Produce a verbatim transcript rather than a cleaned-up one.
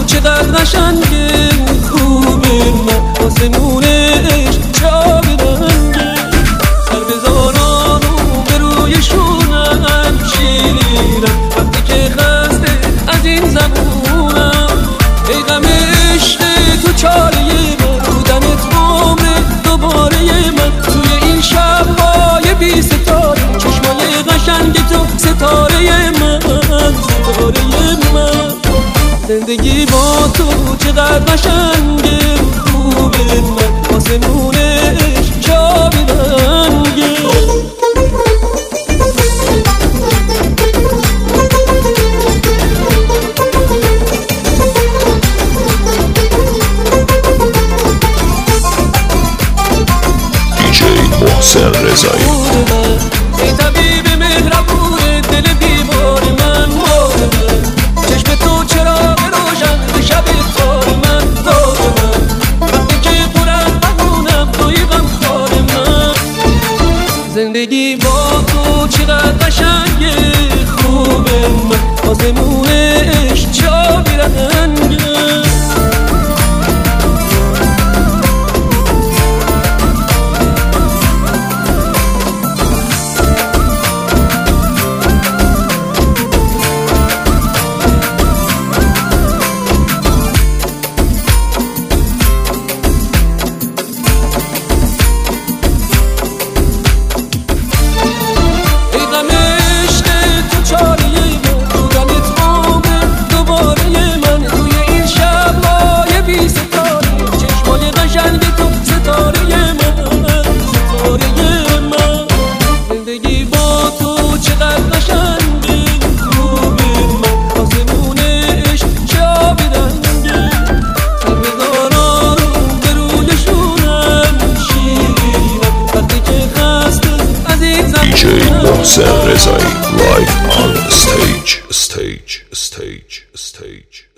چقدر قشنگه، خوبه من آسمونش چابی رنگه. سر بزاران و به رویشونم شیرینم، وقتی که خسته از این زمونم. ای غم عشق تو چاره من، بودنت عمر دوباره من. توی این شب‌های بی ستاره، چشمای قشنگ تو ستاره من، ستاره من. زندگی با تو چقدر قشنگه، خوبه من آسمونش چابی رنگه. محسن رضایی. ای طبیب مهربون دل بیمار من، مار من. چشم تو چراغ روشن به شب تار من، دار من. وقتی که پرم بمونم توی غمخوار من. زندگی با تو چقدر قشنگه، خوبه من آسمونش چابی رنگه. محسن رضایی live on stage, stage, stage, stage.